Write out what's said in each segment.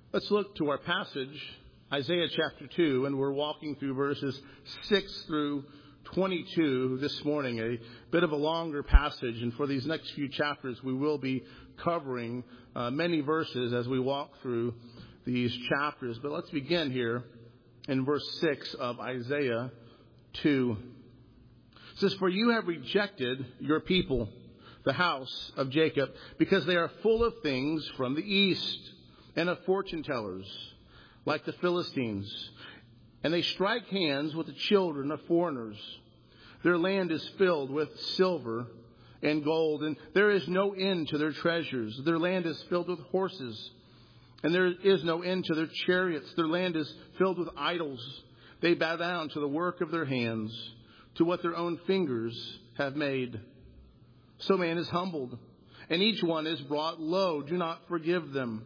Let's look to our passage, Isaiah chapter 2, and we're walking through verses 6 through 22 this morning, a bit of a longer passage. And for these next few chapters, we will be covering many verses as we walk through these chapters. But let's begin here in verse 6 of Isaiah 2. It says, "For you have rejected your people, the house of Jacob, because they are full of things from the east and of fortune tellers, like the Philistines. And they strike hands with the children of foreigners. Their land is filled with silver and gold, and there is no end to their treasures. Their land is filled with horses, and there is no end to their chariots. Their land is filled with idols. They bow down to the work of their hands, to what their own fingers have made. So man is humbled, and each one is brought low. Do not forgive them.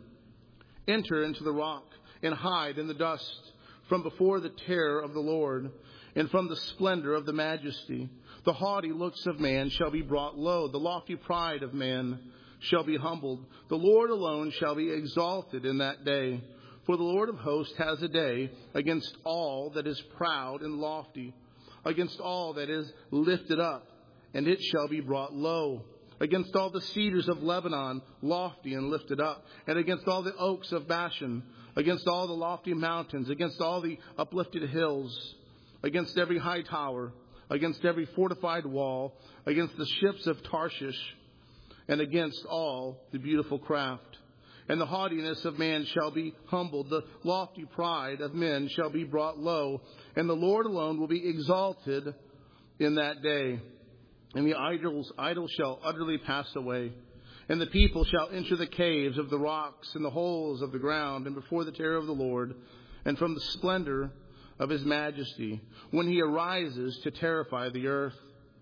Enter into the rock and hide in the dust from before the terror of the Lord and from the splendor of the majesty. The haughty looks of man shall be brought low. The lofty pride of man shall be humbled. The Lord alone shall be exalted in that day. For the Lord of hosts has a day against all that is proud and lofty, against all that is lifted up, and it shall be brought low. Against all the cedars of Lebanon, lofty and lifted up, and against all the oaks of Bashan, against all the lofty mountains, against all the uplifted hills, against every high tower, against every fortified wall, against the ships of Tarshish, and against all the beautiful craft. And the haughtiness of man shall be humbled, the lofty pride of men shall be brought low, and the Lord alone will be exalted in that day. And the idols shall utterly pass away, and the people shall enter the caves of the rocks and the holes of the ground, and before the terror of the Lord, and from the splendor of his majesty, when he arises to terrify the earth.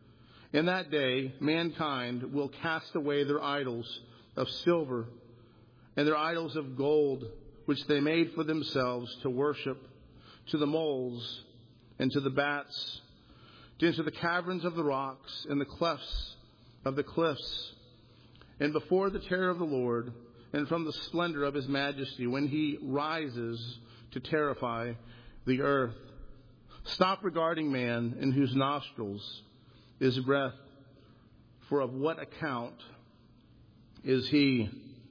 In that day, mankind will cast away their idols of silver and their idols of gold, which they made for themselves to worship, to the moles and to the bats, into the caverns of the rocks and the clefts of the cliffs, and before the terror of the Lord, and from the splendor of his majesty, when he rises to terrify the earth. Stop regarding man, in whose nostrils is breath, for of what account is he?"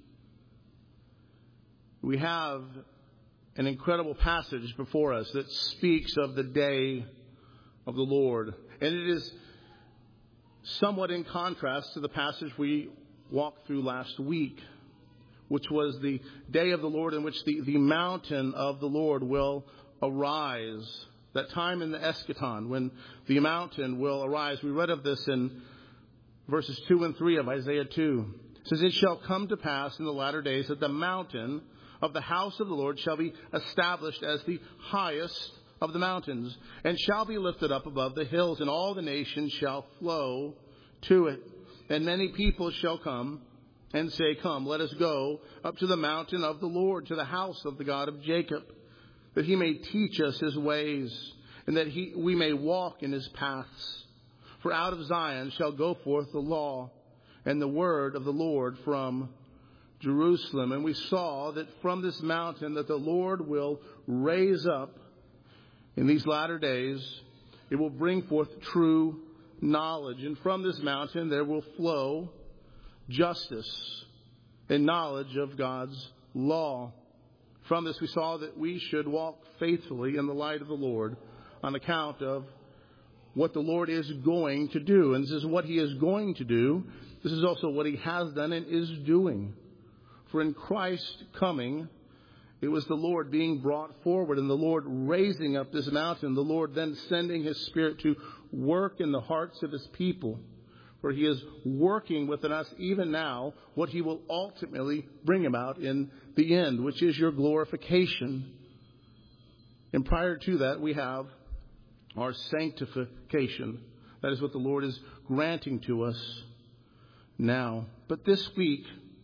We have an incredible passage before us that speaks of the day of the Lord. And it is somewhat in contrast to the passage we walked through last week, which was the day of the Lord in which the mountain of the Lord will arise. That time in the eschaton when the mountain will arise. We read of this in verses 2 and 3 of Isaiah 2. It says, "It shall come to pass in the latter days that the mountain of the house of the Lord shall be established as the highest of the mountains, and shall be lifted up above the hills, and all the nations shall flow to it. And many people shall come and say, Come, let us go up to the mountain of the Lord, to the house of the God of Jacob, that he may teach us his ways, and that we may walk in his paths. For out of Zion shall go forth the law and the word of the Lord from Jerusalem." And we saw that from this mountain that the Lord will raise up in these latter days, it will bring forth true knowledge. And from this mountain there will flow justice and knowledge of God's law. From this we saw that we should walk faithfully in the light of the Lord on account of what the Lord is going to do. And this is what he is going to do. This is also what he has done and is doing. For in Christ coming, it was the Lord being brought forward and the Lord raising up this mountain, the Lord then sending his Spirit to work in the hearts of his people, where he is working within us even now what he will ultimately bring about in the end, which is your glorification. And prior to that, we have our sanctification. That is what the Lord is granting to us now. But this week,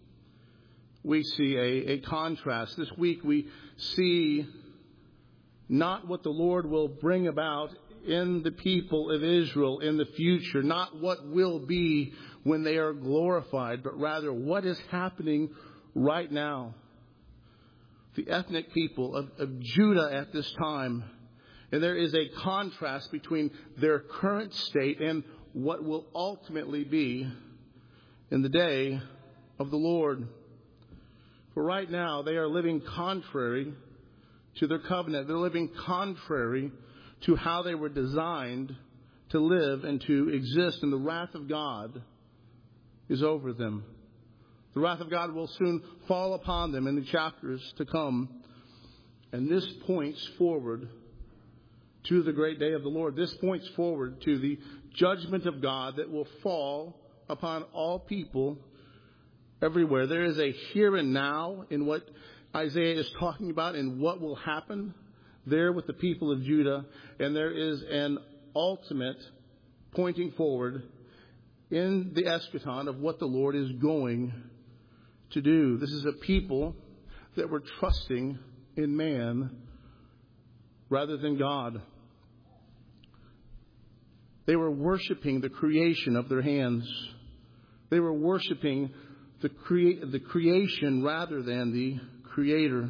we see a contrast. This week we see not what the Lord will bring about in the people of Israel in the future, not what will be when they are glorified, but rather what is happening right now. the ethnic people of Judah at this time. And there is a contrast between their current state and what will ultimately be in the day of the Lord. For right now, they are living contrary to their covenant. They're living contrary to how they were designed to live and to exist. And the wrath of God is over them. The wrath of God will soon fall upon them in the chapters to come. And this points forward to the great day of the Lord. This points forward to the judgment of God that will fall upon all people everywhere. There is a here and now in what Isaiah is talking about and what will happen there with the people of Judah. And there is an ultimate pointing forward in the eschaton of what the Lord is going to do. This is a people that were trusting in man rather than God. They were worshiping the creation of their hands. They were worshiping the creation rather than the Creator.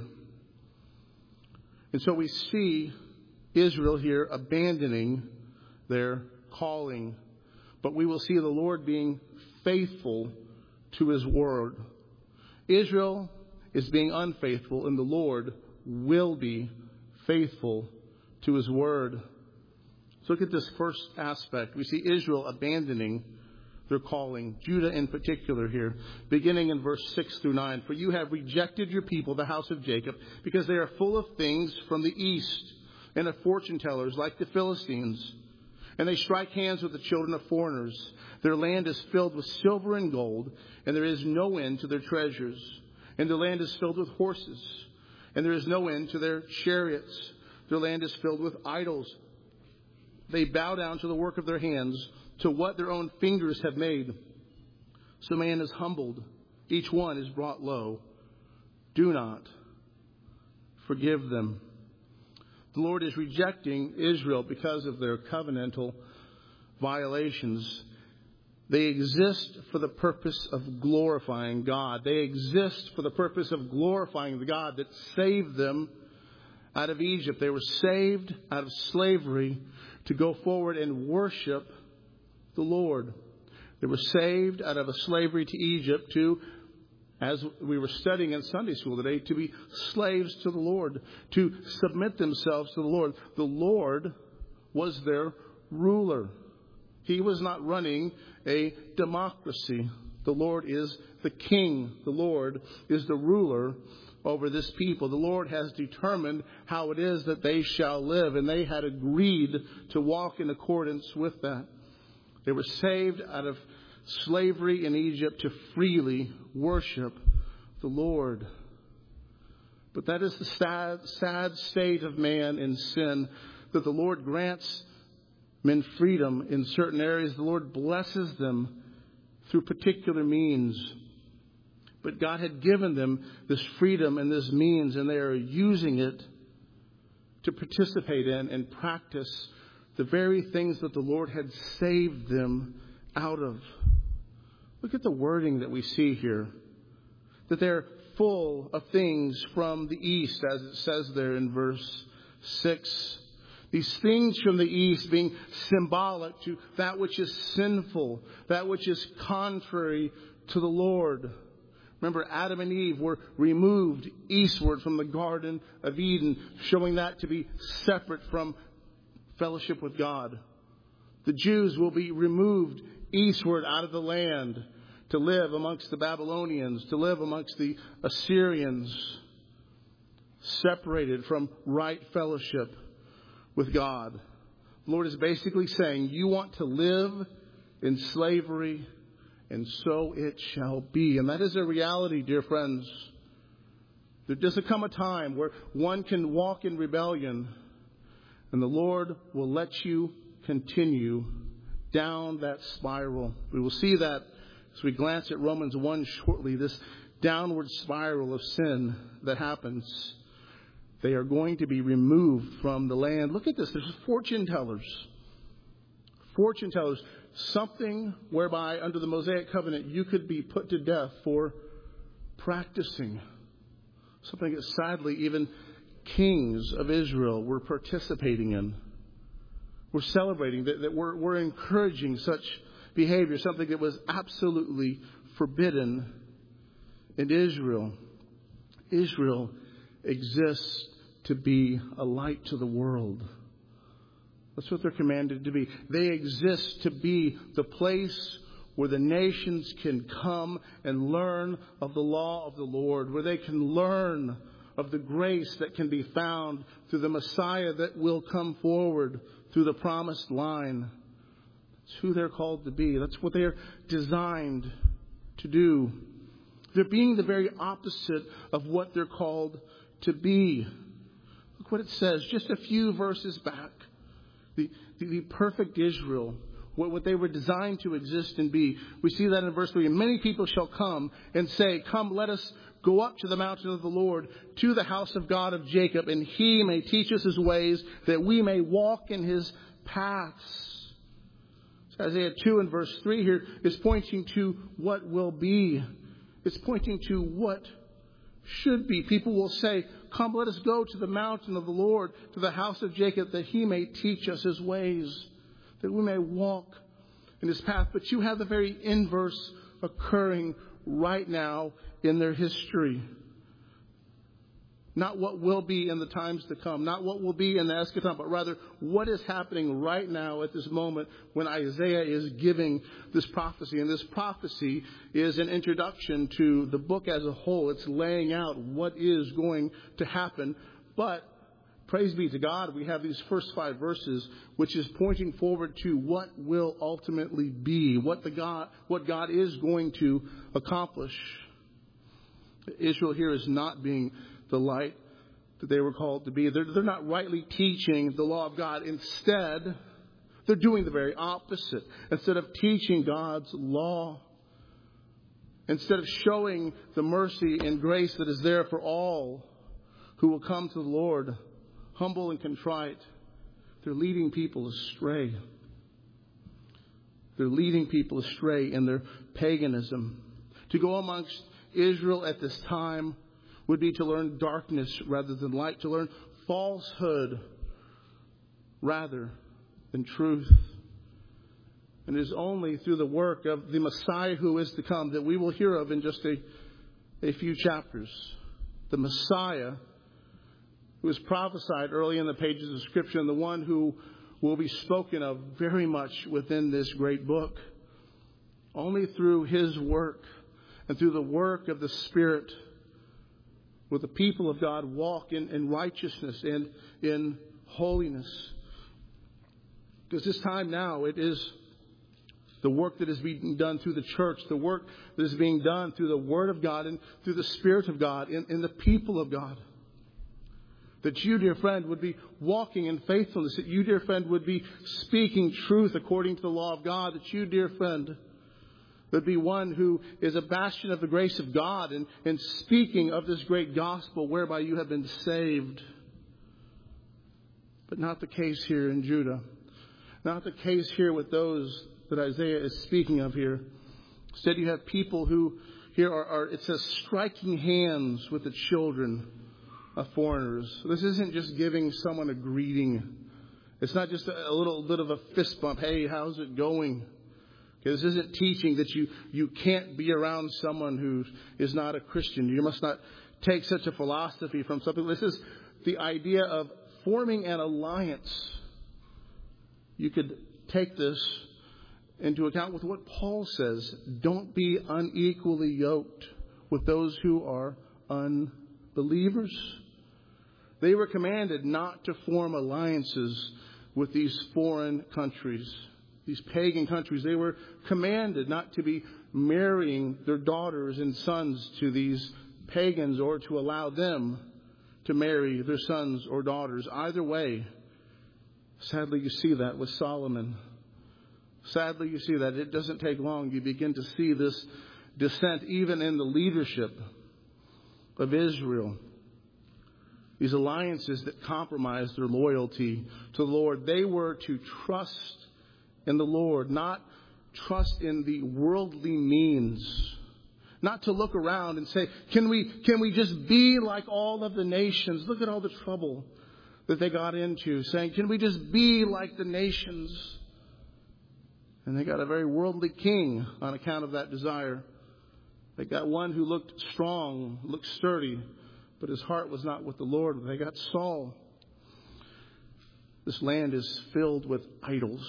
And so we see Israel here abandoning their calling. But we will see the Lord being faithful to His word. Israel is being unfaithful, and the Lord will be faithful to His word. Let's look at this first aspect. We see Israel abandoning their calling. Judah in particular here, beginning in verse 6 through 9. For you have rejected your people, the house of Jacob, because they are full of things from the east and of fortune tellers like the Philistines. And they strike hands with the children of foreigners. Their land is filled with silver and gold, and there is no end to their treasures. And their land is filled with horses, and there is no end to their chariots. Their land is filled with idols. They bow down to the work of their hands, to what their own fingers have made. So man is humbled, each one is brought low. Do not forgive them. The Lord is rejecting Israel because of their covenantal violations. They exist for the purpose of glorifying God. They exist for the purpose of glorifying the God that saved them out of Egypt. They were saved out of slavery to go forward and worship the Lord. They were saved out of a slavery to Egypt to, as we were studying in Sunday school today, to be slaves to the Lord, to submit themselves to the Lord. The Lord was their ruler. He was not running a democracy. The Lord is the king. The Lord is the ruler over this people. The Lord has determined how it is that they shall live, and they had agreed to walk in accordance with that. They were saved out of slavery in Egypt to freely worship the Lord. But that is the sad state of man in sin, that the Lord grants men freedom in certain areas. The Lord blesses them through particular means. But God had given them this freedom and this means, and they are using it to participate in and practice the very things that the Lord had saved them out of. Look at the wording that we see here. That they're full of things from the east, as it says there in verse 6. These things from the east being symbolic to that which is sinful, that which is contrary to the Lord. Remember, Adam and Eve were removed eastward from the Garden of Eden, showing that to be separate from fellowship with God. The Jews will be removed eastward out of the land to live amongst the Babylonians, to live amongst the Assyrians, separated from right fellowship with God. The Lord is basically saying, you want to live in slavery, and so it shall be. And that is a reality, dear friends. There does come a time where one can walk in rebellion, and the Lord will let you continue down that spiral. We will see that as we glance at Romans 1 shortly, this downward spiral of sin that happens. They are going to be removed from the land. Look at this. There's fortune tellers. Fortune tellers. Something whereby under the Mosaic covenant you could be put to death for practicing. Something that sadly even kings of Israel were participating in. We're celebrating, that we're encouraging such behavior, something that was absolutely forbidden in Israel. Israel exists to be a light to the world. That's what they're commanded to be. They exist to be the place where the nations can come and learn of the law of the Lord, where they can learn of the grace that can be found through the Messiah that will come forward through the promised line. It's who they're called to be. That's what they're designed to do. They're being the very opposite of what they're called to be. Look what it says just a few verses back. The perfect Israel, what they were designed to exist and be. We see that in verse 3. And many people shall come and say, come, let us go up to the mountain of the Lord, to the house of God of Jacob, and he may teach us his ways, that we may walk in his paths. So Isaiah 2 and verse 3 here is pointing to what will be. It's pointing to what should be. People will say, come, let us go to the mountain of the Lord, to the house of Jacob, that he may teach us his ways, that we may walk in his path. But you have the very inverse occurring right now in their history. Not what will be in the times to come, not what will be in the eschaton, but rather what is happening right now at this moment when Isaiah is giving this prophecy. And this prophecy is an introduction to the book as a whole. It's laying out what is going to happen. But praise be to God, we have these first 5 verses, which is pointing forward to what will ultimately be, what God is going to accomplish. Israel here is not being the light that they were called to be. They're not rightly teaching the law of God. Instead, they're doing the very opposite. Instead of teaching God's law, instead of showing the mercy and grace that is there for all who will come to the Lord, humble and contrite, they're leading people astray. They're leading people astray in their paganism. To go amongst Israel at this time would be to learn darkness rather than light, to learn falsehood rather than truth. And it is only through the work of the Messiah who is to come that we will hear of in just a few chapters. The Messiah who was prophesied early in the pages of Scripture, and the one who will be spoken of very much within this great book. Only through his work and through the work of the Spirit will the people of God walk in righteousness and in holiness. Because this time now, it is the work that is being done through the church, the work that is being done through the Word of God and through the Spirit of God in the people of God. That you, dear friend, would be walking in faithfulness. That you, dear friend, would be speaking truth according to the law of God. That you, dear friend, would be one who is a bastion of the grace of God and speaking of this great gospel whereby you have been saved. But not the case here in Judah. Not the case here with those that Isaiah is speaking of here. Instead, you have people who here are it says, striking hands with the children of foreigners. This isn't just giving someone a greeting. It's not just a little bit of a fist bump. Hey, how's it going? Okay, this isn't teaching that you can't be around someone who is not a Christian. You must not take such a philosophy from something. This is the idea of forming an alliance. You could take this into account with what Paul says. Don't be unequally yoked with those who are unbelievers. They were commanded not to form alliances with these foreign countries, these pagan countries. They were commanded not to be marrying their daughters and sons to these pagans or to allow them to marry their sons or daughters. Either way, sadly, you see that with Solomon. Sadly, you see that. It doesn't take long. You begin to see this descent even in the leadership of Israel. These alliances that compromise their loyalty to the Lord. They were to trust in the Lord, not trust in the worldly means, Not to look around and say, can we just be like all of the nations? Look at all the trouble that they got into, saying, can we just be like the nations? And they got a very worldly king on account of that desire. They got one who looked strong, looked sturdy, but his heart was not with the Lord. They got Saul. This land is filled with idols.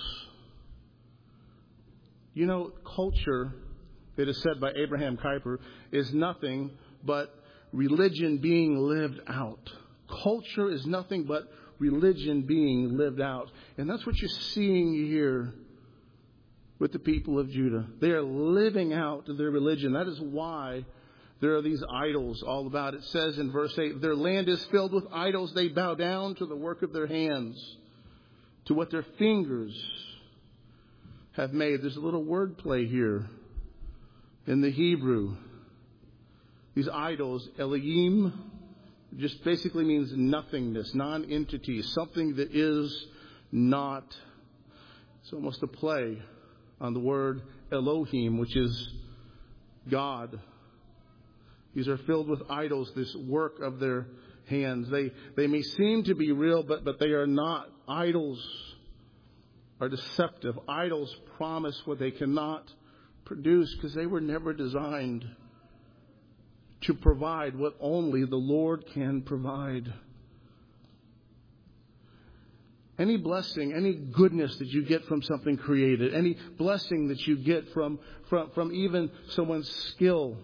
You know, culture, it is said by Abraham Kuyper, is nothing but religion being lived out. Culture is nothing but religion being lived out. And that's what you're seeing here with the people of Judah. They are living out their religion. That is why there are these idols all about. It says in verse 8, their land is filled with idols. They bow down to the work of their hands, to what their fingers have made. There's a little wordplay here in the Hebrew. These idols, Elohim, just basically means nothingness, non-entity, something that is not. It's almost a play on the word Elohim, which is God. These are filled with idols, this work of their hands. They may seem to be real, but they are not. Idols are deceptive. Idols promise what they cannot produce because they were never designed to provide what only the Lord can provide. Any blessing, any goodness that you get from something created, any blessing that you get from even someone's skill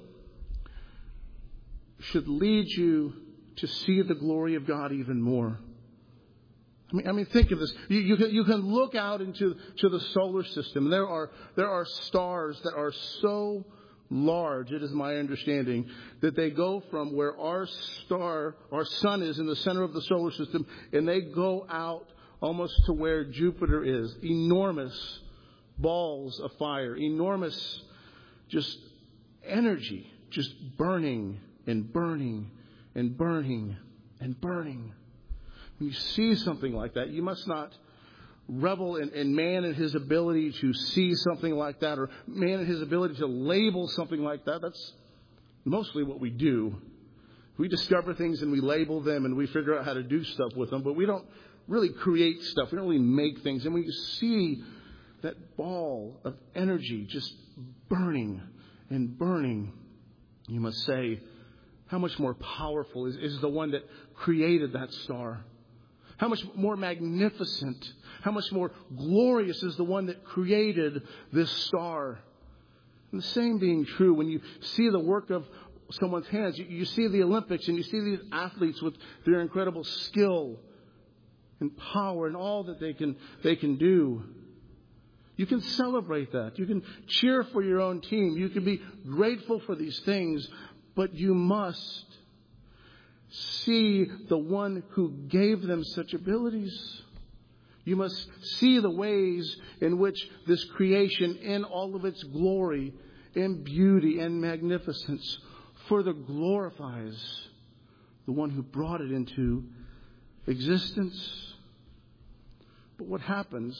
should lead you to see the glory of God even more. I mean, think of this. You can look out into the solar system. There are stars that are so large, it is my understanding, that they go from where our sun is in the center of the solar system, and they go out almost to where Jupiter is. Enormous balls of fire, enormous just energy, just burning and burning and burning and burning. When you see something like that, you must not revel in man and his ability to see something like that, or man and his ability to label something like that. That's mostly what we do. We discover things and we label them and we figure out how to do stuff with them, but we don't really create stuff. We don't really make things. And when you see that ball of energy just burning and burning, you must say, how much more powerful is the one that created that star? How much more magnificent, how much more glorious is the one that created this star? And the same being true when you see the work of someone's hands. You see the Olympics and you see these athletes with their incredible skill and power and all that they can do. You can celebrate that. You can cheer for your own team. You can be grateful for these things, but you must see the one who gave them such abilities. You must see the ways in which this creation, in all of its glory and beauty and magnificence, further glorifies the one who brought it into existence. But what happens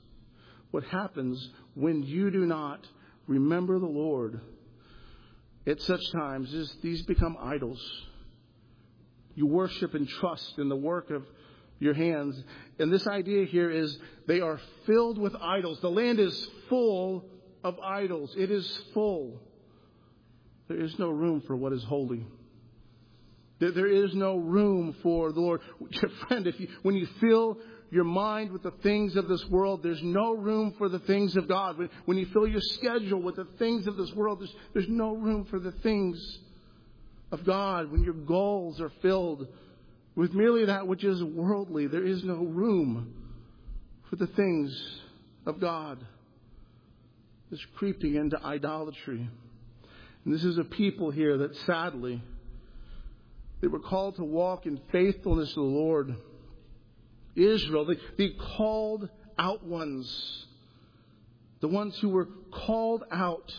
when you do not remember the Lord at such times is these become idols. You worship and trust in the work of your hands. And this idea here is they are filled with idols. The land is full of idols. It is full. There is no room for what is holy. There is no room for the Lord. Friend, when you fill your mind with the things of this world, there's no room for the things of God. When you fill your schedule with the things of this world, there's no room for the things of God. When your goals are filled with merely that which is worldly, there is no room for the things of God. It's creeping into idolatry. And this is a people here that sadly, they were called to walk in faithfulness to the Lord. Israel, the called out ones, the ones who were called out,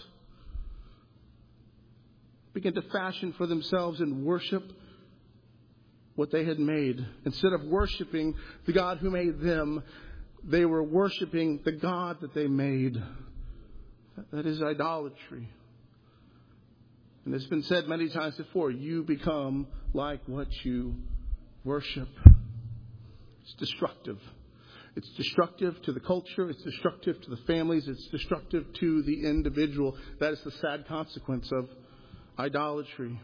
began to fashion for themselves and worship what they had made. Instead of worshiping the God who made them, they were worshiping the God that they made. That is idolatry. And it's been said many times before, you become like what you worship. It's destructive. It's destructive to the culture. It's destructive to the families. It's destructive to the individual. That is the sad consequence of idolatry.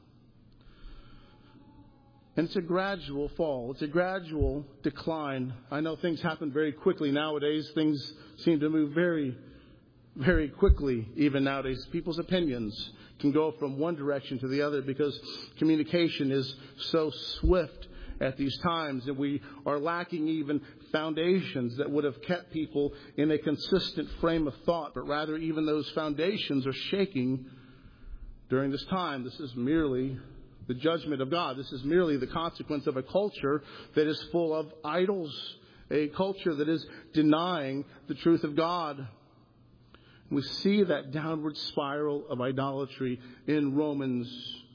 And it's a gradual fall. It's a gradual decline. I know things happen very quickly nowadays. Things seem to move very, very quickly even nowadays. People's opinions can go from one direction to the other because communication is so swift at these times, and we are lacking even foundations that would have kept people in a consistent frame of thought, but rather even those foundations are shaking during this time. This is merely the judgment of God. This is merely the consequence of a culture that is full of idols, a culture that is denying the truth of God. We see that downward spiral of idolatry in Romans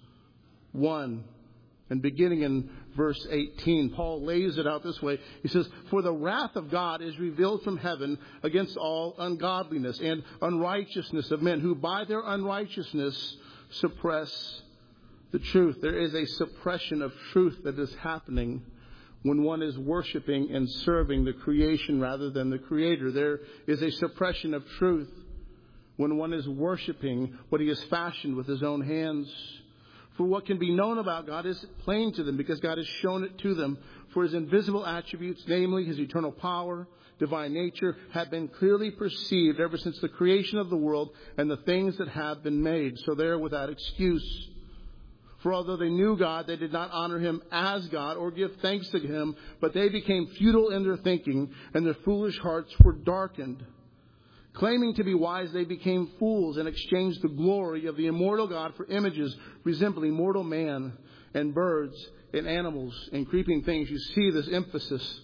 1. And beginning in verse 18, Paul lays it out this way. He says, "For the wrath of God is revealed from heaven against all ungodliness and unrighteousness of men who by their unrighteousness suppress the truth." There is a suppression of truth that is happening when one is worshiping and serving the creation rather than the Creator. There is a suppression of truth when one is worshiping what He has fashioned with His own hands. For what can be known about God is plain to them because God has shown it to them. For His invisible attributes, namely His eternal power, divine nature, have been clearly perceived ever since the creation of the world and the things that have been made. So they are without excuse. For although they knew God, they did not honor Him as God or give thanks to Him, but they became futile in their thinking, and their foolish hearts were darkened. Claiming to be wise, they became fools and exchanged the glory of the immortal God for images resembling mortal man and birds and animals and creeping things. You see this emphasis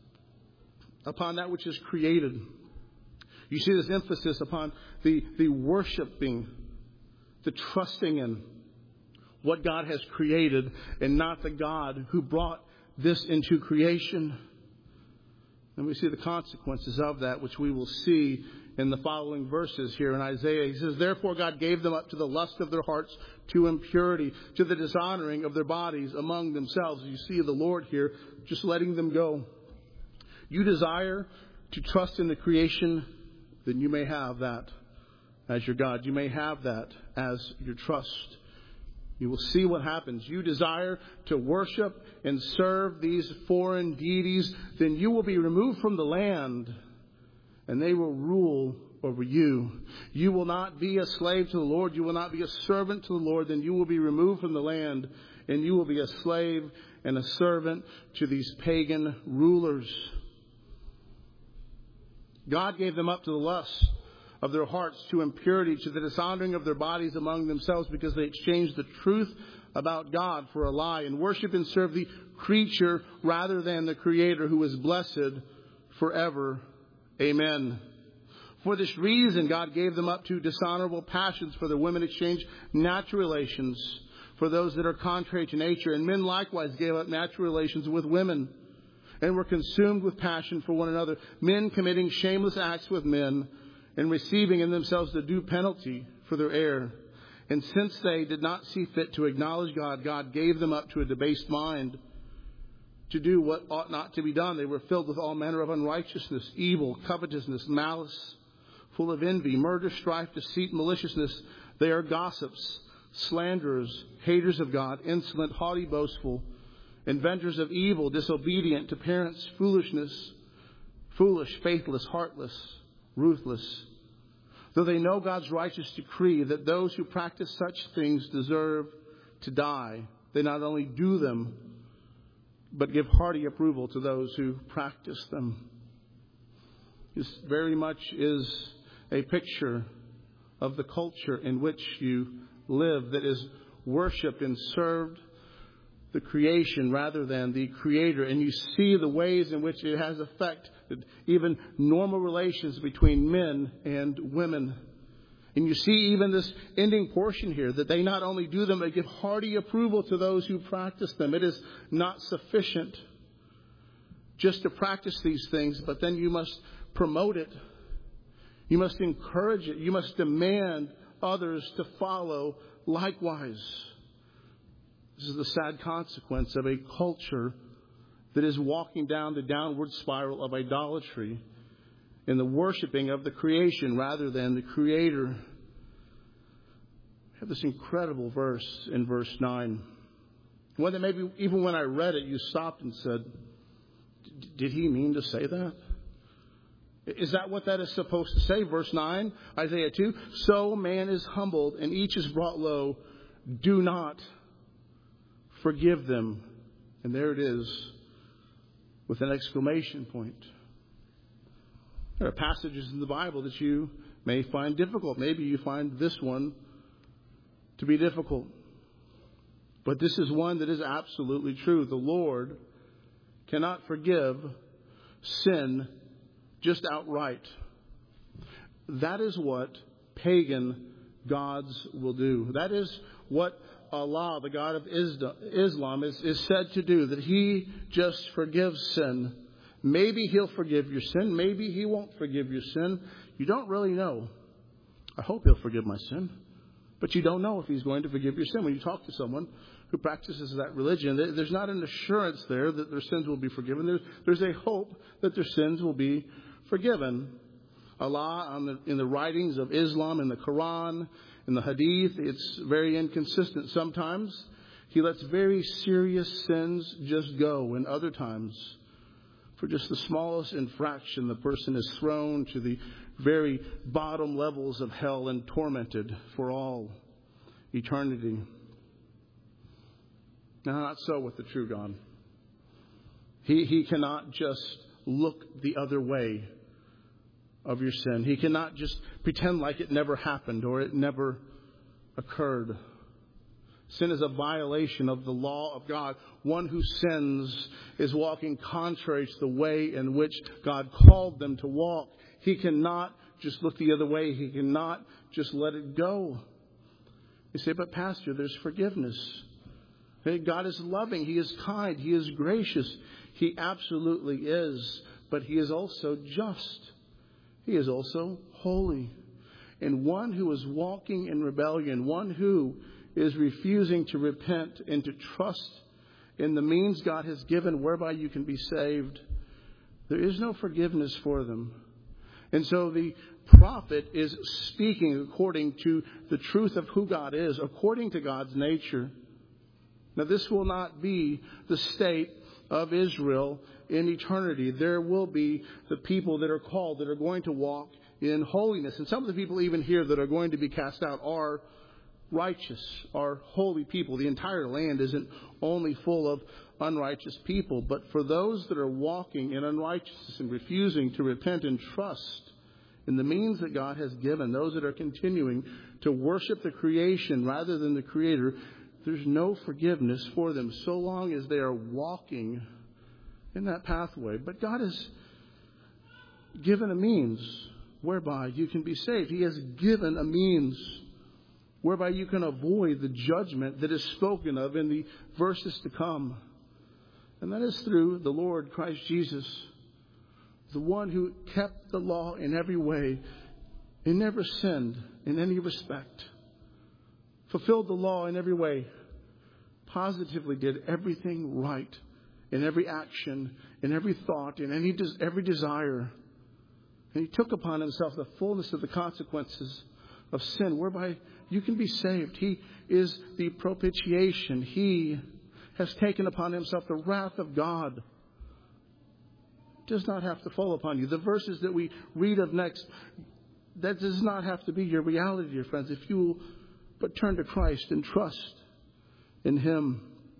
upon that which is created. You see this emphasis upon the worshiping, the trusting in what God has created and not the God who brought this into creation. And we see the consequences of that, which we will see in the following verses here in Isaiah. He says, "Therefore God gave them up to the lust of their hearts, to impurity, to the dishonoring of their bodies among themselves." You see the Lord here just letting them go. You desire to trust in the creation, then you may have that as your God. You may have that as your trust. You will see what happens. You desire to worship and serve these foreign deities, then you will be removed from the land, and they will rule over you. You will not be a slave to the Lord. You will not be a servant to the Lord. Then you will be removed from the land, and you will be a slave and a servant to these pagan rulers. God gave them up to the lust of their hearts, to impurity, to the dishonoring of their bodies among themselves, because they exchanged the truth about God for a lie and worship and serve the creature rather than the Creator, who is blessed forever. Amen. For this reason, God gave them up to dishonorable passions, for the women exchanged natural relations for those that are contrary to nature. And men likewise gave up natural relations with women and were consumed with passion for one another, men committing shameless acts with men and receiving in themselves the due penalty for their error. And since they did not see fit to acknowledge God, God gave them up to a debased mind to do what ought not to be done. They were filled with all manner of unrighteousness, evil, covetousness, malice, full of envy, murder, strife, deceit, maliciousness. They are gossips, slanderers, haters of God, insolent, haughty, boastful, inventors of evil, disobedient to parents, foolish, faithless, heartless, ruthless. Though they know God's righteous decree that those who practice such things deserve to die, they not only do them, but give hearty approval to those who practice them. This very much is a picture of the culture in which you live, that is worshipped and served the creation rather than the Creator. And you see the ways in which it has affected even normal relations between men and women. And you see even this ending portion here, that they not only do them, but give hearty approval to those who practice them. It is not sufficient just to practice these things, but then you must promote it. You must encourage it. You must demand others to follow likewise, this is the sad consequence of a culture that is walking down the downward spiral of idolatry in the worshiping of the creation rather than the Creator. I have this incredible verse in verse 9. One that maybe even when I read it, you stopped and said, did he mean to say that? Is that what that is supposed to say? Verse 9, Isaiah 2. So man is humbled and each is brought low. Do not forgive them. And there it is with an exclamation point. There are passages in the Bible that you may find difficult. Maybe you find this one to be difficult. But this is one that is absolutely true. The Lord cannot forgive sin just outright. That is what pagan gods will do. That is what Allah, the God of Islam, is said to do. That He just forgives sin. Maybe He'll forgive your sin. Maybe He won't forgive your sin. You don't really know. I hope He'll forgive my sin. But you don't know if He's going to forgive your sin. When you talk to someone who practices that religion, there's not an assurance there that their sins will be forgiven. There's a hope that their sins will be forgiven. Allah, in the writings of Islam, in the Quran, in the Hadith, it's very inconsistent. Sometimes He lets very serious sins just go, and other times, for just the smallest infraction, the person is thrown to the very bottom levels of hell and tormented for all eternity. Now, not so with the true God. He cannot just look the other way of your sin. He cannot just pretend like it never happened or it never occurred. Sin is a violation of the law of God. One who sins is walking contrary to the way in which God called them to walk. He cannot just look the other way. He cannot just let it go. You say, but Pastor, there's forgiveness. God is loving. He is kind. He is gracious. He absolutely is. But He is also just. He is also holy. And one who is walking in rebellion, one who is refusing to repent and to trust in the means God has given whereby you can be saved, there is no forgiveness for them. And so the prophet is speaking according to the truth of who God is, according to God's nature. Now, this will not be the state of Israel in eternity. There will be the people that are called, that are going to walk in holiness. And some of the people even here that are going to be cast out are righteous, are holy people. The entire land isn't only full of unrighteous people, but for those that are walking in unrighteousness and refusing to repent and trust in the means that God has given, those that are continuing to worship the creation rather than the Creator, there's no forgiveness for them so long as they are walking in that pathway. But God has given a means whereby you can be saved. He has given a means whereby you can avoid the judgment that is spoken of in the verses to come. And that is through the Lord Christ Jesus, the one who kept the law in every way and never sinned in any respect. Fulfilled the law in every way, positively did everything right in every action, in every thought, in every desire. And He took upon Himself the fullness of the consequences of sin, whereby you can be saved. He is the propitiation. He has taken upon Himself the wrath of God. It does not have to fall upon you. The verses that we read of next, that does not have to be your reality, dear friends, if you will but turn to Christ and trust in Him.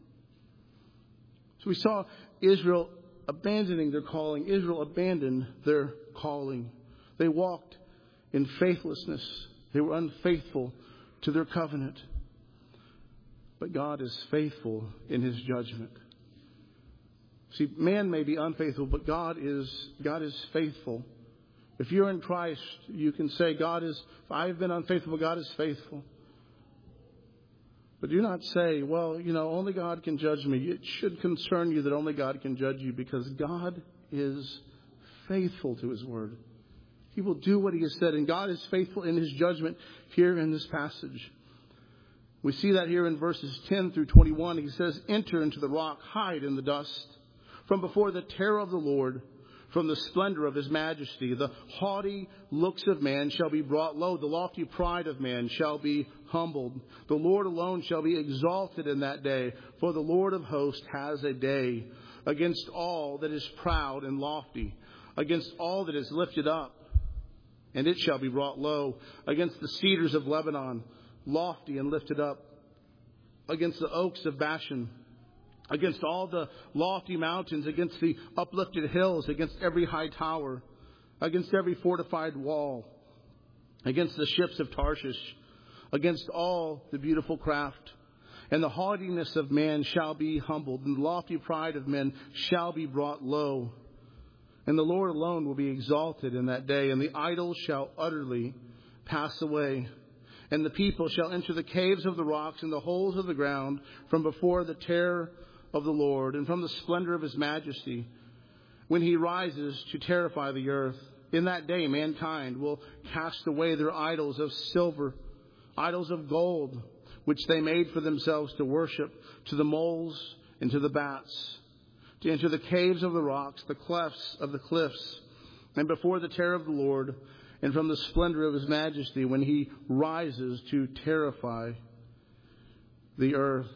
So we saw Israel abandoning their calling. Israel abandoned their calling. They walked in faithlessness. They were unfaithful to their covenant. But God is faithful in His judgment. See, man may be unfaithful, but God is faithful. If you're in Christ, you can say, I've been unfaithful, but God is faithful. But do not say, only God can judge me. It should concern you that only God can judge you, because God is faithful to His word. He will do what He has said, and God is faithful in His judgment here in this passage. We see that here in verses 10 through 21. He says, enter into the rock, hide in the dust, from before the terror of the Lord, from the splendor of his majesty. The haughty looks of man shall be brought low. The lofty pride of man shall be humbled. The Lord alone shall be exalted in that day. For the Lord of hosts has a day against all that is proud and lofty, against all that is lifted up, and it shall be brought low, against the cedars of Lebanon, lofty and lifted up, against the oaks of Bashan, against all the lofty mountains, against the uplifted hills, against every high tower, against every fortified wall, against the ships of Tarshish, against all the beautiful craft. And the haughtiness of man shall be humbled, and the lofty pride of men shall be brought low. And the Lord alone will be exalted in that day, and the idols shall utterly pass away. And the people shall enter the caves of the rocks and the holes of the ground from before the terror of the Lord and from the splendor of his majesty, when he rises to terrify the earth. In that day mankind will cast away their idols of silver, idols of gold, which they made for themselves to worship, to the moles and to the bats, to enter the caves of the rocks, the clefts of the cliffs, and before the terror of the Lord, and from the splendor of his majesty, when he rises to terrify the earth.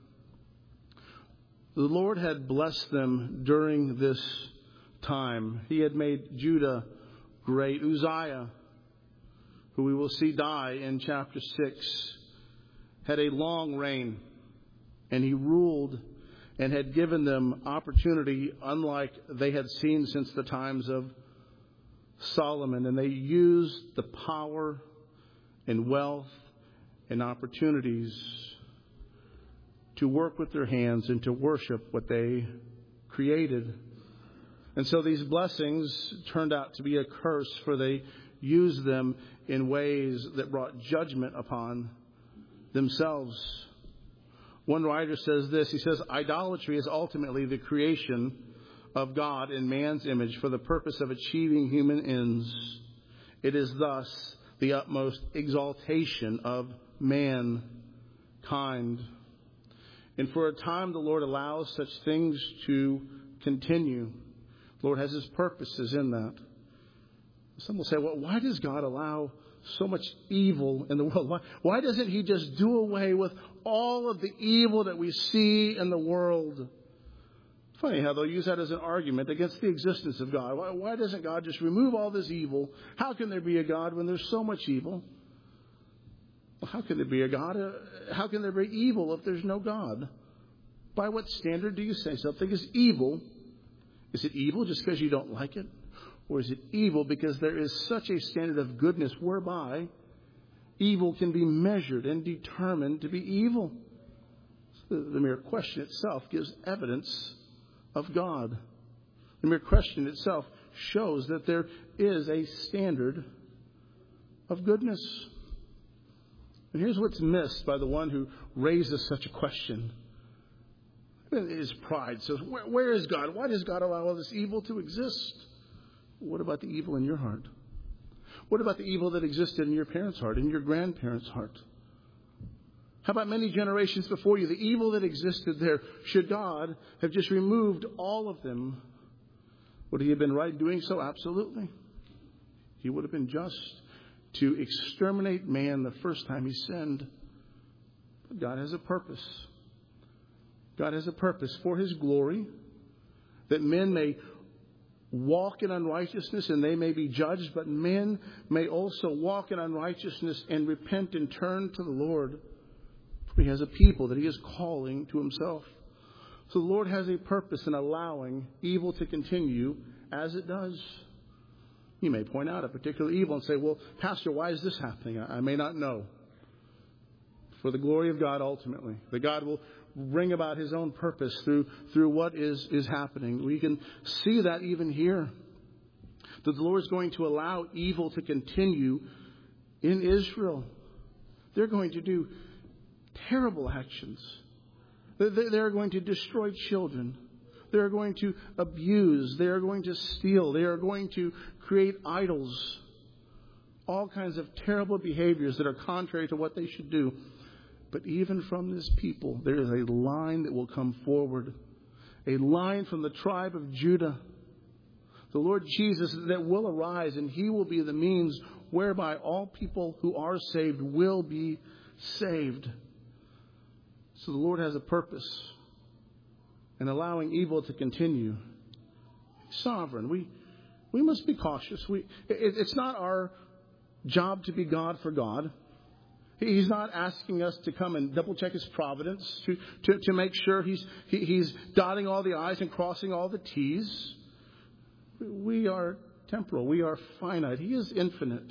The Lord had blessed them during this time. He had made Judah great. Uzziah, who we will see die in chapter 6, had a long reign, and he ruled and had given them opportunity unlike they had seen since the times of Solomon. And they used the power and wealth and opportunities to work with their hands and to worship what they created. And so these blessings turned out to be a curse, for they used them in ways that brought judgment upon themselves. One writer says this. He says, idolatry is ultimately the creation of God in man's image for the purpose of achieving human ends. It is thus the utmost exaltation of mankind. And for a time, the Lord allows such things to continue. The Lord has his purposes in that. Some will say, well, why does God allow so much evil in the world? Why doesn't he just do away with all of the evil that we see in the world? Funny how they'll use that as an argument against the existence of God. Why doesn't God just remove all this evil? How can there be a God when there's so much evil? Well, how can there be a God? How can there be evil if there's no God? By what standard do you say something is evil? Is it evil just because you don't like it? Or is it evil because there is such a standard of goodness whereby evil can be measured and determined to be evil? So the mere question itself gives evidence of God. The mere question itself shows that there is a standard of goodness. And here's what's missed by the one who raises such a question. His pride says, where is God? Why does God allow all this evil to exist? What about the evil in your heart? What about the evil that existed in your parents' heart, in your grandparents' heart? How about many generations before you? The evil that existed there. Should God have just removed all of them? Would he have been right in doing so? Absolutely. He would have been just to exterminate man the first time he sinned. But God has a purpose. God has a purpose for his glory, that men may walk in unrighteousness and they may be judged, but men may also walk in unrighteousness and repent and turn to the Lord. For he has a people that he is calling to himself. So the Lord has a purpose in allowing evil to continue as it does. You may point out a particular evil and say, well, Pastor, why is this happening? I may not know. For the glory of God ultimately. That God will bring about his own purpose through what is happening. We can see that even here. That the Lord is going to allow evil to continue in Israel. They're going to do terrible actions. They're going to destroy children. They're going to abuse. They are going to steal. They are going to create idols. All kinds of terrible behaviors that are contrary to what they should do. But even from this people, there is a line that will come forward. A line from the tribe of Judah. The Lord Jesus that will arise, and He will be the means whereby all people who are saved will be saved. So the Lord has a purpose in allowing evil to continue. Sovereign. We must be cautious. It's not our job to be God for God. He's not asking us to come and double check His providence to make sure He's dotting all the I's and crossing all the T's. We are temporal. We are finite. He is infinite.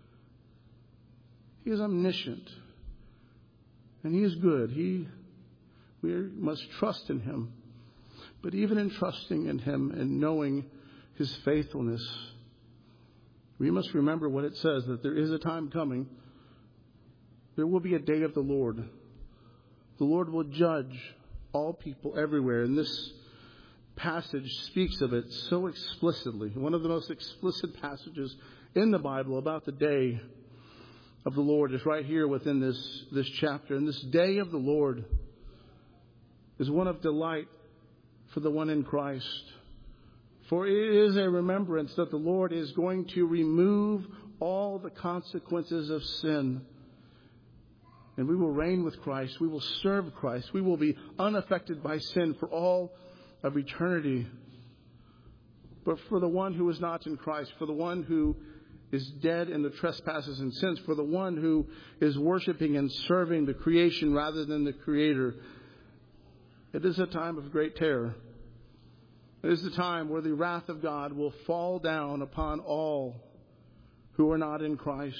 He is omniscient. And He is good. We must trust in Him. But even in trusting in Him and knowing His faithfulness, we must remember what it says, that there is a time coming. There will be a day of the Lord. The Lord will judge all people everywhere. And this passage speaks of it so explicitly. One of the most explicit passages in the Bible about the day of the Lord is right here within this chapter. And this day of the Lord is one of delight for the one in Christ. For it is a remembrance that the Lord is going to remove all the consequences of sin. And we will reign with Christ. We will serve Christ. We will be unaffected by sin for all of eternity. But for the one who is not in Christ, for the one who is dead in the trespasses and sins, for the one who is worshiping and serving the creation rather than the Creator, it is a time of great terror. It is the time where the wrath of God will fall down upon all who are not in Christ.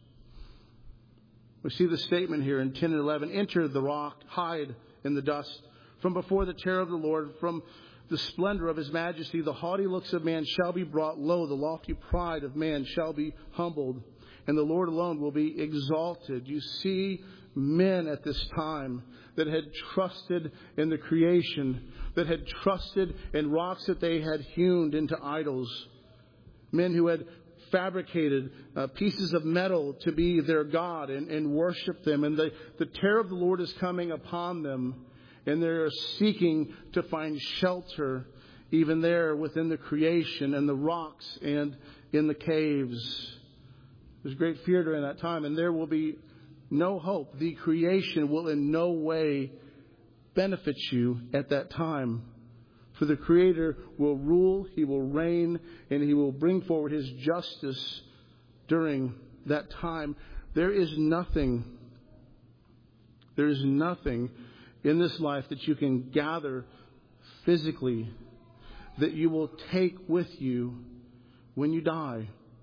We see the statement here in 10 and 11. Enter the rock, hide in the dust. From before the terror of the Lord, from the splendor of His majesty, the haughty looks of man shall be brought low. The lofty pride of man shall be humbled. And the Lord alone will be exalted. You see men at this time that had trusted in the creation, that had trusted in rocks that they had hewn into idols. Men who had fabricated pieces of metal to be their God and worship them. And the terror of the Lord is coming upon them. And they're seeking to find shelter even there within the creation and the rocks and in the caves. There's great fear during that time, and there will be no hope. The creation will in no way benefit you at that time. For the Creator will rule, He will reign, and He will bring forward His justice during that time. There is nothing in this life that you can gather physically that you will take with you when you die.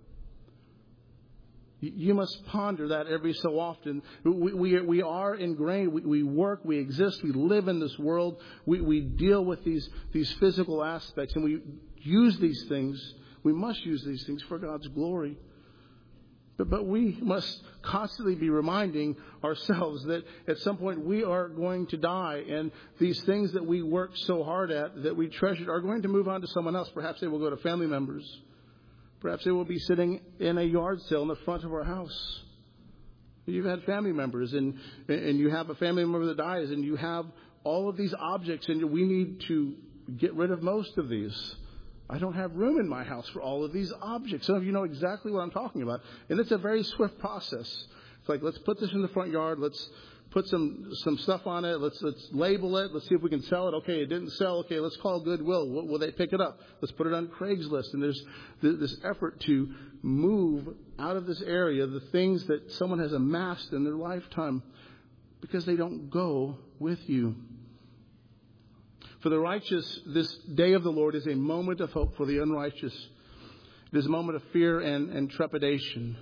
You must ponder that every so often. We are ingrained. We work, we exist, we live in this world. We deal with these physical aspects, and we use these things. We must use these things for God's glory. But we must constantly be reminding ourselves that at some point we are going to die. And these things that we worked so hard at, that we treasured, are going to move on to someone else. Perhaps they will go to family members. Perhaps they will be sitting in a yard sale in the front of our house. You've had family members, and you have a family member that dies, and you have all of these objects, and we need to get rid of most of these. I don't have room in my house for all of these objects. Some of you know exactly what I'm talking about. And it's a very swift process. It's like, let's put this in the front yard. Let's put some stuff on it. Let's label it. Let's see if we can sell it. Okay, it didn't sell. Okay, let's call Goodwill. Will they pick it up? Let's put it on Craigslist. And there's this effort to move out of this area the things that someone has amassed in their lifetime, because they don't go with you. For the righteous, this day of the Lord is a moment of hope. For the unrighteous, it is a moment of fear and trepidation.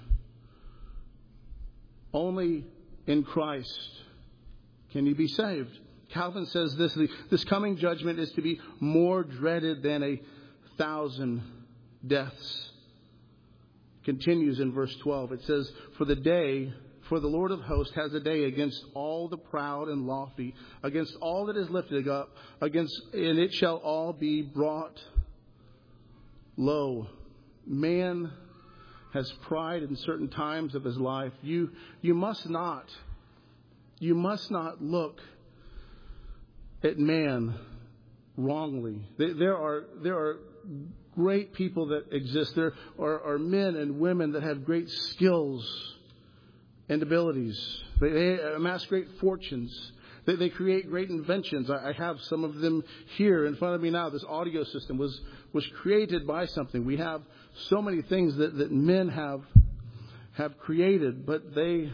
Only in Christ can you be saved. Calvin says this coming judgment is to be more dreaded than 1,000 deaths. Continues in verse 12. It says, For the Lord of hosts has a day against all the proud and lofty, against all that is lifted up, and it shall all be brought low. Man has pride in certain times of his life. You must not you must not look at man wrongly. There are great people that exist. There are men and women that have great skills and abilities. They amass great fortunes. They create great inventions. I have some of them here in front of me now. This audio system was created by something. We have so many things that men have created, but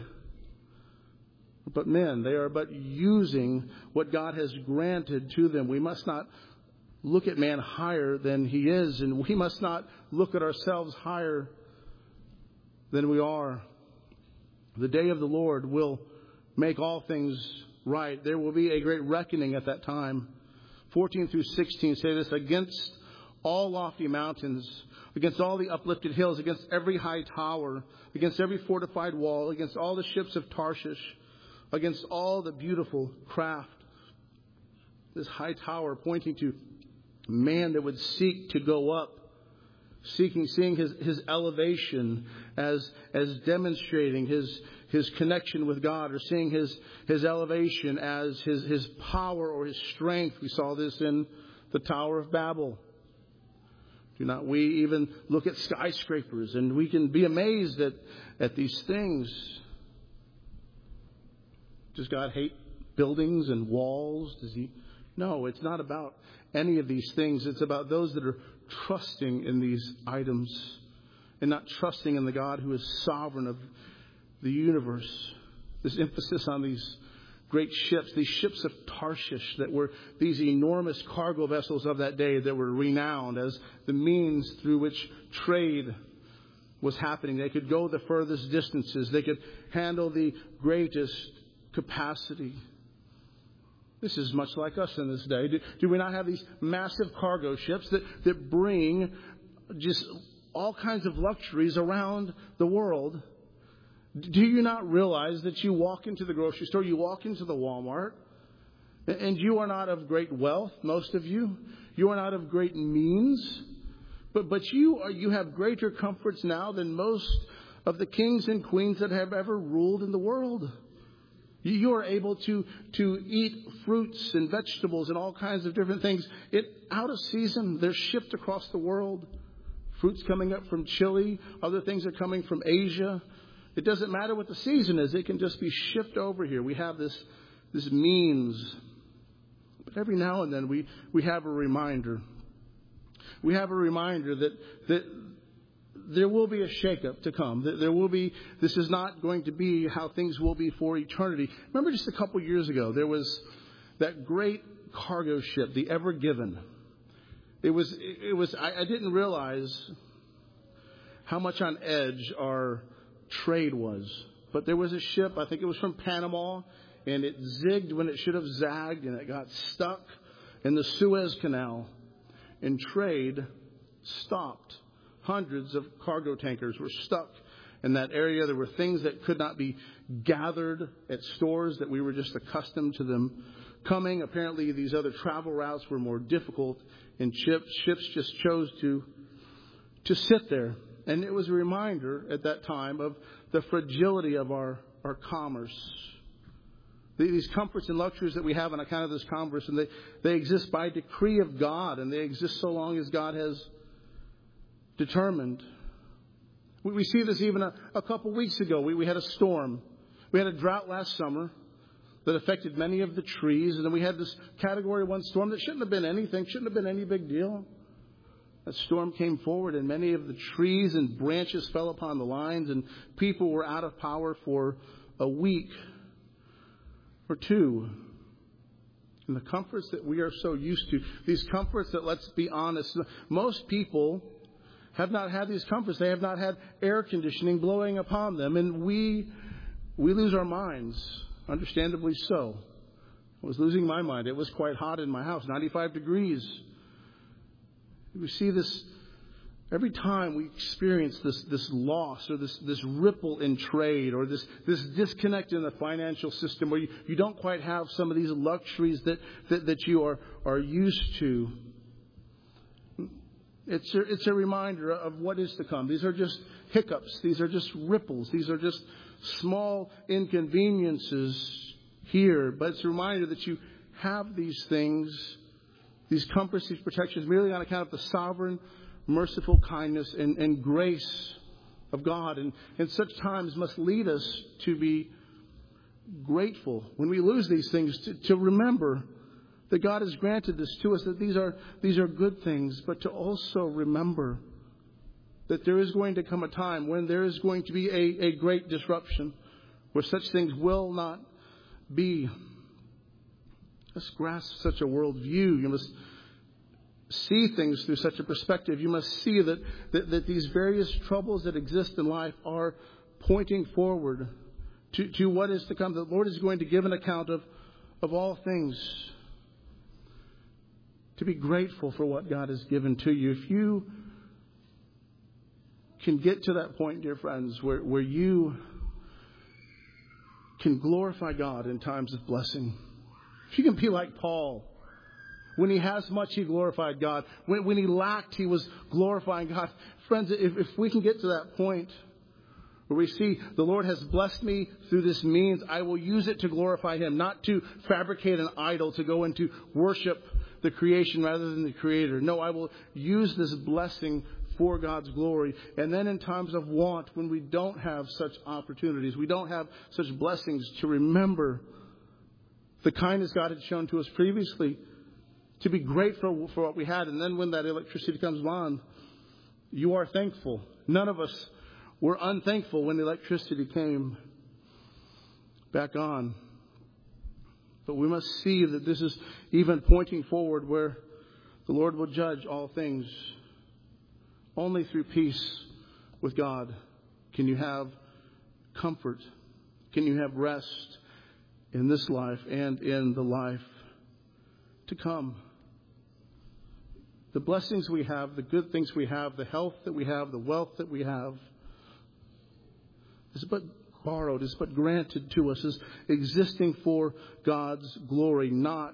men, they are but using what God has granted to them. We must not look at man higher than he is, and we must not look at ourselves higher than we are. The day of the Lord will make all things right. There will be a great reckoning at that time. 14 through 16 say this: against all lofty mountains, against all the uplifted hills, against every high tower, against every fortified wall, against all the ships of Tarshish, against all the beautiful craft. This high tower pointing to man that would seek to go up, seeing his elevation as demonstrating his connection with God, or seeing his elevation as his power or his strength. We saw this in the Tower of Babel. Do not we even look at skyscrapers and we can be amazed at these things? Does God hate buildings and walls? Does he? No, it's not about any of these things. It's about those that are trusting in these items and not trusting in the God who is sovereign of the universe. This emphasis on these great ships, these ships of Tarshish, that were these enormous cargo vessels of that day that were renowned as the means through which trade was happening. They could go the furthest distances. They could handle the greatest capacity. This is much like us in this day. Do we not have these massive cargo ships that bring just all kinds of luxuries around the world? Do you not realize that you walk into the grocery store, you walk into the Walmart, and you are not of great wealth, most of you. You are not of great means, but you have greater comforts now than most of the kings and queens that have ever ruled in the world. You are able to eat fruits and vegetables and all kinds of different things. Out of season, they're shipped across the world. Fruits coming up from Chile, other things are coming from Asia. It doesn't matter what the season is. It can just be shipped over here. We have this means. But every now and then we have a reminder. We have a reminder that there will be a shakeup to come. This is not going to be how things will be for eternity. Remember just a couple years ago, there was that great cargo ship, the Ever Given. I didn't realize how much on edge our trade was. But there was a ship, I think it was from Panama, and it zigged when it should have zagged, and it got stuck in the Suez Canal, and trade stopped. Hundreds of cargo tankers were stuck in that area. There were things that could not be gathered at stores that we were just accustomed to them coming. Apparently, these other travel routes were more difficult, and ships just chose to sit there. And it was a reminder at that time of the fragility of our commerce. These comforts and luxuries that we have on account of this commerce, and they exist by decree of God, and they exist so long as God has determined. We see this even a couple weeks ago. We had a storm. We had a drought last summer that affected many of the trees, and then we had this Category 1 storm that shouldn't have been anything, shouldn't have been any big deal. That storm came forward, and many of the trees and branches fell upon the lines, and people were out of power for a week or two. And the comforts that we are so used to, these comforts that, let's be honest, most people have not had these comforts. They have not had air conditioning blowing upon them, and we lose our minds, understandably so. I was losing my mind. It was quite hot in my house, 95 degrees. We see this every time we experience this loss or this ripple in trade or this disconnect in the financial system where you don't quite have some of these luxuries that you are used to. It's a reminder of what is to come. These are just hiccups. These are just ripples. These are just small inconveniences here. But it's a reminder that you have these things, these comforts, these protections, merely on account of the sovereign, merciful kindness and grace of God. And such times must lead us to be grateful when we lose these things, to remember that God has granted this to us, that these are good things, but to also remember that there is going to come a time when there is going to be a great disruption where such things will not be. Let's grasp such a worldview. You must see things through such a perspective. You must see that these various troubles that exist in life are pointing forward to what is to come. The Lord is going to give an account of all things. To be grateful for what God has given to you. If you can get to that point, dear friends, where you can glorify God in times of blessing. If you can be like Paul. When he has much, he glorified God. When he lacked, he was glorifying God. Friends, if we can get to that point where we see the Lord has blessed me through this means, I will use it to glorify Him, not to fabricate an idol, to go into worship the creation rather than the Creator. No, I will use this blessing for God's glory. And then in times of want, when we don't have such opportunities, we don't have such blessings, to remember the kindness God had shown to us previously, to be grateful for what we had. And then when that electricity comes on, you are thankful. None of us were unthankful when the electricity came back on. But we must see that this is even pointing forward where the Lord will judge all things. Only through peace with God can you have comfort. Can you have rest in this life and in the life to come. The blessings we have, the good things we have, the health that we have, the wealth that we have is but borrowed, is but granted to us, is existing for God's glory, not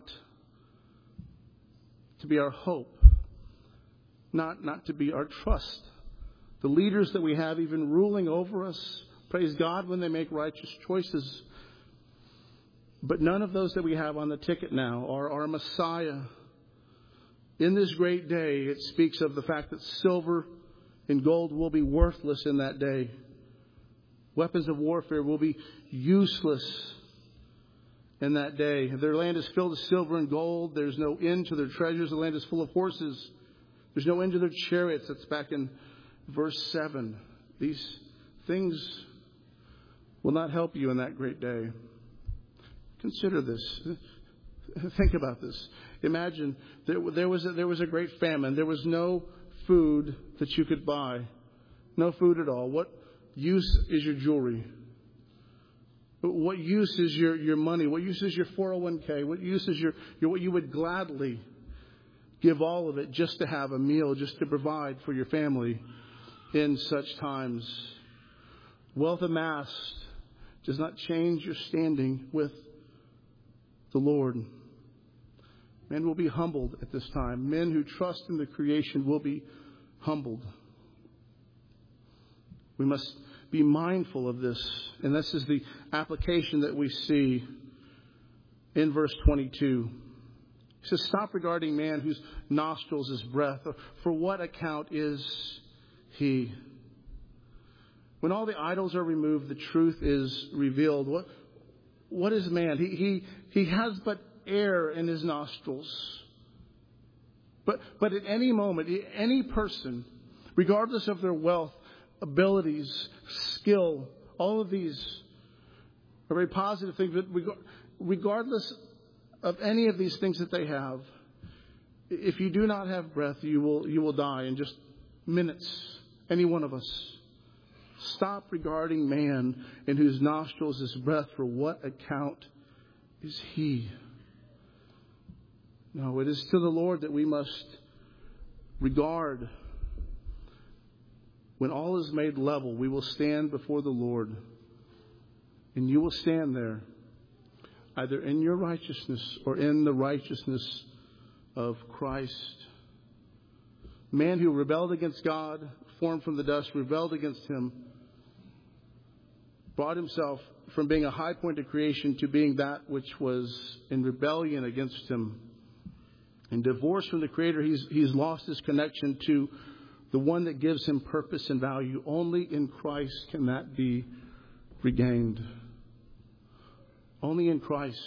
to be our hope, not to be our trust. The leaders that we have even ruling over us, praise God when they make righteous choices. But none of those that we have on the ticket now are our Messiah. In this great day, it speaks of the fact that silver and gold will be worthless in that day. Weapons of warfare will be useless in that day. Their land is filled with silver and gold. There's no end to their treasures. The land is full of horses. There's no end to their chariots. That's back in verse 7. These things will not help you in that great day. Consider this. Think about this. Imagine there was a great famine. There was no food that you could buy. No food at all. What use is your jewelry? What use is your money? What use is your 401k? What use is your what you would gladly give all of it just to have a meal, just to provide for your family in such times? Wealth amassed does not change your standing with the Lord. Men will be humbled at this time. Men who trust in the creation will be humbled. We must be mindful of this. And this is the application that we see in verse 22. He says, stop regarding man whose nostrils is breath. For what account is he? When all the idols are removed, the truth is revealed. What is man? He has but air in his nostrils. But at any moment, any person, regardless of their wealth, abilities, skill, all of these are very positive things. But regardless of any of these things that they have, if you do not have breath, you will die in just minutes. Any one of us. Stop regarding man in whose nostrils is breath. For what account is he? No, it is to the Lord that we must regard. When all is made level, we will stand before the Lord. And you will stand there, either in your righteousness or in the righteousness of Christ. Man who rebelled against God, formed from the dust, rebelled against Him, brought himself from being a high point of creation to being that which was in rebellion against him. And divorced from the Creator, he's lost his connection to the one that gives him purpose and value. Only in Christ can that be regained. Only in Christ.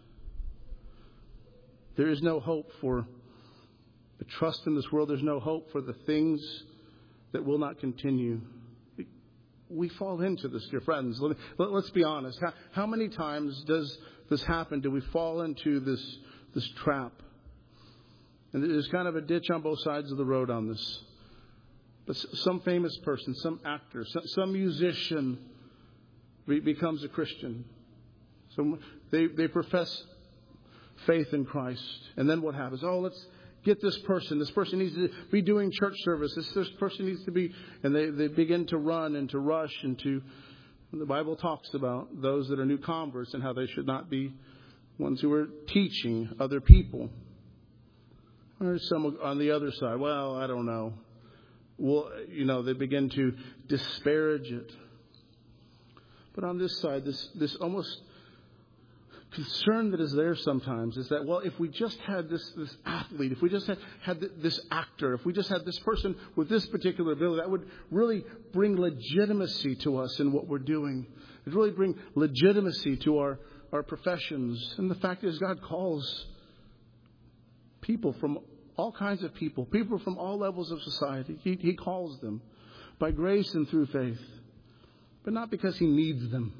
There is no hope for the trust in this world. There's no hope for the things that will not continue. We fall into this, dear friends. Let's be honest. How many times does this happen? Do we fall into this trap? And there's kind of a ditch on both sides of the road on this. But some famous person, some actor, some musician becomes a Christian. So they profess faith in Christ. And then what happens? Oh, let's get this person. This person needs to be doing church service. This person needs to be... And they begin to run and to rush and to... The Bible talks about those that are new converts and how they should not be ones who are teaching other people. Or some on the other side. Well, I don't know. Well, they begin to disparage it. But on this side, this almost concern that is there sometimes is that, well, if we just had this athlete, if we just had this actor, if we just had this person with this particular ability, that would really bring legitimacy to us in what we're doing. It would really bring legitimacy to our professions. And the fact is, God calls people from all kinds of people from all levels of society. He calls them by grace and through faith, but not because He needs them.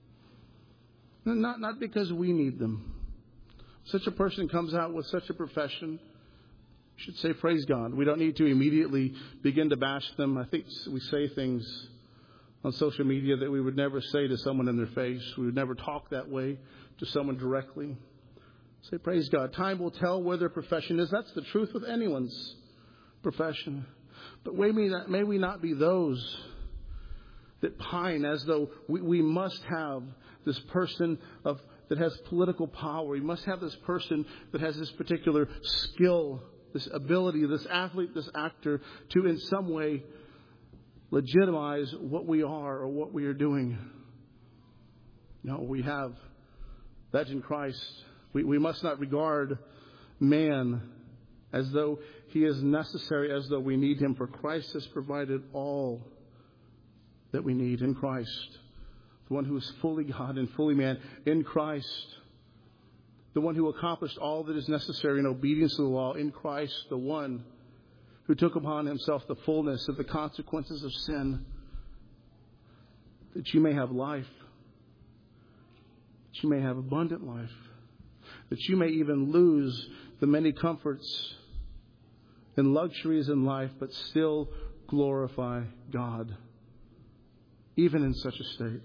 Not because we need them. Such a person comes out with such a profession, you should say, praise God. We don't need to immediately begin to bash them. I think we say things on social media that we would never say to someone in their face. We would never talk that way to someone directly. Say, praise God. Time will tell where their profession is. That's the truth with anyone's profession. But may we not be those that pine as though we must have this person that has political power. We must have this person that has this particular skill, this ability, this athlete, this actor, to in some way legitimize what we are or what we are doing. No, we have that in Christ. We must not regard man as though he is necessary, as though we need him, for Christ has provided all that we need in Christ. The one who is fully God and fully man in Christ. The one who accomplished all that is necessary in obedience to the law in Christ. The one who took upon himself the fullness of the consequences of sin, that you may have life, that you may have abundant life, that you may even lose the many comforts and luxuries in life, but still glorify God, even in such a state.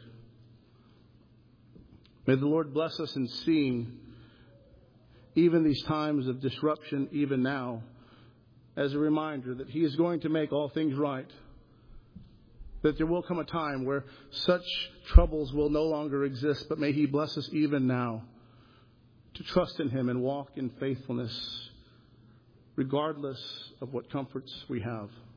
May the Lord bless us in seeing even these times of disruption, even now, as a reminder that He is going to make all things right. That there will come a time where such troubles will no longer exist, but may He bless us even now to trust in Him and walk in faithfulness, regardless of what comforts we have.